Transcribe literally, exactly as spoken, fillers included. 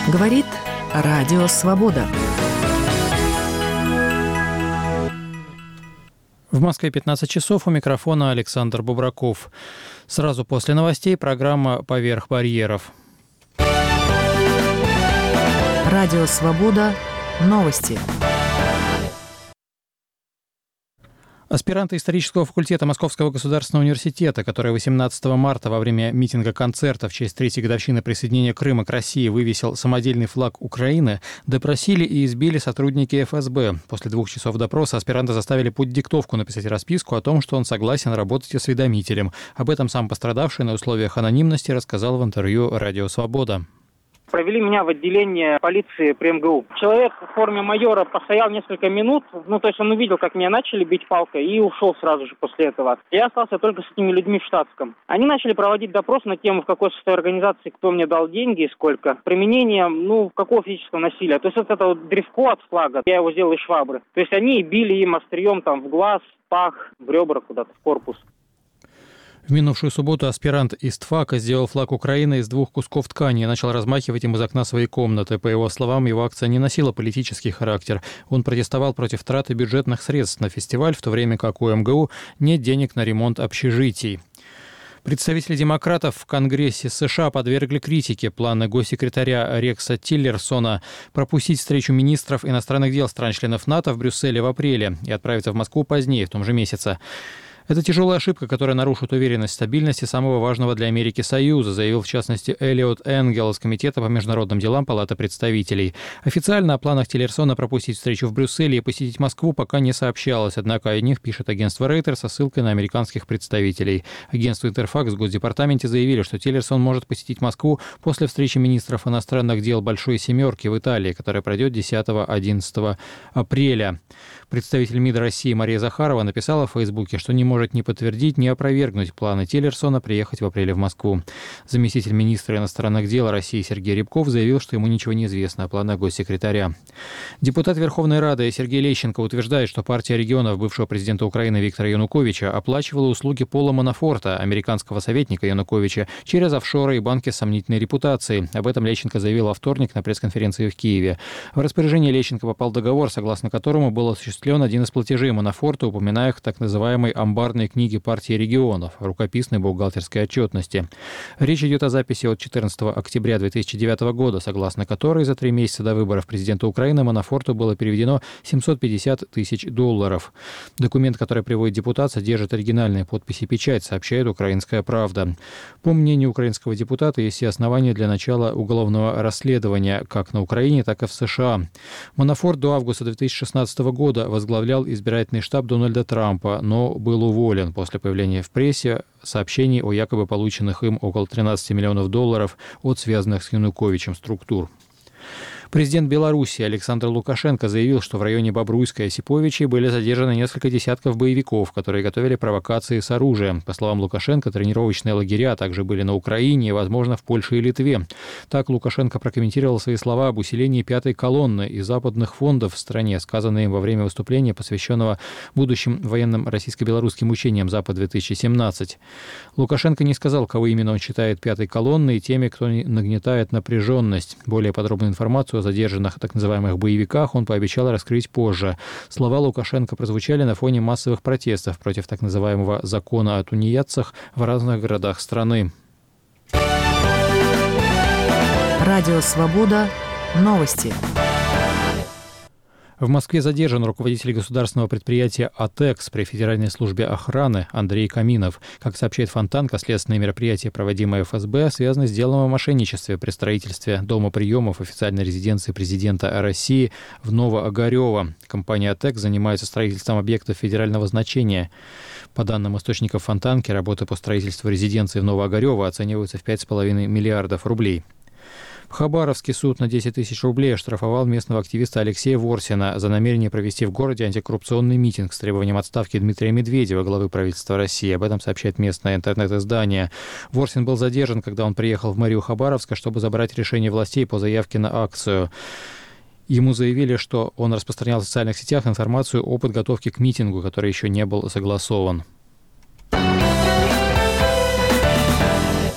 Говорит Радио Свобода. В Москве пятнадцать часов, у микрофона Александр Бубраков. Сразу после новостей программа «Поверх барьеров». Радио Свобода. Новости. Аспиранты исторического факультета Московского государственного университета, которые восемнадцатого марта во время митинга-концерта в честь третьей годовщины присоединения Крыма к России вывесил самодельный флаг Украины, допросили и избили сотрудники эф эс бэ. После двух часов допроса аспиранта заставили под диктовку написать расписку о том, что он согласен работать осведомителем. Об этом сам пострадавший на условиях анонимности рассказал в интервью «Радио Свобода». Провели меня в отделение полиции при эм гэ у. Человек в форме майора постоял несколько минут, ну то есть он увидел, как меня начали бить палкой, и ушел сразу же после этого. Я остался только с этими людьми в штатском. Они начали проводить допрос на тему, в какой состоянии организации, кто мне дал деньги и сколько. Применение, ну, какого физического насилия. То есть вот это вот древко от флага, я его сделал из швабры. То есть они били им острием там в глаз, в пах, в ребра куда-то, в корпус. В минувшую субботу аспирант из ТФАКа сделал флаг Украины из двух кусков ткани и начал размахивать им из окна своей комнаты. По его словам, его акция не носила политический характер. Он протестовал против траты бюджетных средств на фестиваль, в то время как у эм гэ у нет денег на ремонт общежитий. Представители демократов в Конгрессе США подвергли критике планы госсекретаря Рекса Тиллерсона пропустить встречу министров иностранных дел стран-членов НАТО в Брюсселе в апреле и отправиться в Москву позднее, в том же месяце. Это тяжелая ошибка, которая нарушит уверенность в стабильности самого важного для Америки союза, заявил в частности Элиот Энгел из Комитета по международным делам Палаты представителей. Официально о планах Тиллерсона пропустить встречу в Брюсселе и посетить Москву пока не сообщалось, однако о них пишет агентство Reuters со ссылкой на американских представителей. Агентство Интерфакс в Госдепартаменте заявили, что Тиллерсон может посетить Москву после встречи министров иностранных дел Большой Семерки в Италии, которая пройдет десятого-одиннадцатого апреля. Представитель МИД России Мария Захарова написала в Фейсбуке, что не может ни подтвердить, ни опровергнуть планы Тиллерсона приехать в апреле в Москву. Заместитель министра иностранных дел России Сергей Рябков заявил, что ему ничего не известно о планах госсекретаря. Депутат Верховной Рады Сергей Лещенко утверждает, что партия регионов бывшего президента Украины Виктора Януковича оплачивала услуги Пола Манафорта, американского советника Януковича, через офшоры и банки с сомнительной репутацией. Об этом Лещенко заявил во вторник на пресс-конференции в Киеве. В распоряжение Лещенко попал договор, согласно которому был осуществлен один из платежей Манафорта, упоминая в так называемой амбарной книге партии регионов, рукописной бухгалтерской отчетности. Речь идет о записи от четырнадцатого октября две тысячи девятого года, согласно которой за три месяца до выборов президента Украины Манафорту было переведено семьсот пятьдесят тысяч долларов. Документ, который приводит депутат, содержит оригинальные подписи и печать, сообщает «Украинская правда». По мнению украинского депутата, есть все основания для начала уголовного расследования как на Украине, так и в США. Манафорт до августа две тысячи шестнадцатого года возглавлял избирательный штаб Дональда Трампа, но был уволен после появления в прессе сообщений о якобы полученных им около тринадцати миллионов долларов от связанных с Януковичем структур. Президент Беларуси Александр Лукашенко заявил, что в районе Бобруйска и Осиповичей были задержаны несколько десятков боевиков, которые готовили провокации с оружием. По словам Лукашенко, тренировочные лагеря также были на Украине и, возможно, в Польше и Литве. Так Лукашенко прокомментировал свои слова об усилении пятой колонны и западных фондов в стране, сказанные им во время выступления, посвященного будущим военным российско-белорусским учениям «Запад-две тысячи семнадцать». Лукашенко не сказал, кого именно он считает пятой колонной и теми, кто нагнетает напряженность. Более подробную информацию о задержанных так называемых боевиках он пообещал раскрыть позже. Слова Лукашенко прозвучали на фоне массовых протестов против так называемого закона о тунеядцах в разных городах страны. Радио Свобода. Новости. В Москве задержан руководитель государственного предприятия «АТЭКС» при Федеральной службе охраны Андрей Каминов. Как сообщает Фонтанка, следственные мероприятия, проводимые эф эс бэ, связаны с делом о мошенничестве при строительстве дома приемов официальной резиденции президента России в Новоогарёво. Компания «АТЭКС» занимается строительством объектов федерального значения. По данным источников Фонтанки, работы по строительству резиденции в Новоогарёво оцениваются в пять с половиной миллиардов рублей. В Хабаровске суд на десять тысяч рублей оштрафовал местного активиста Алексея Ворсина за намерение провести в городе антикоррупционный митинг с требованием отставки Дмитрия Медведева, главы правительства России. Об этом сообщает местное интернет-издание. Ворсин был задержан, когда он приехал в мэрию Хабаровска, чтобы забрать решение властей по заявке на акцию. Ему заявили, что он распространял в социальных сетях информацию о подготовке к митингу, который еще не был согласован.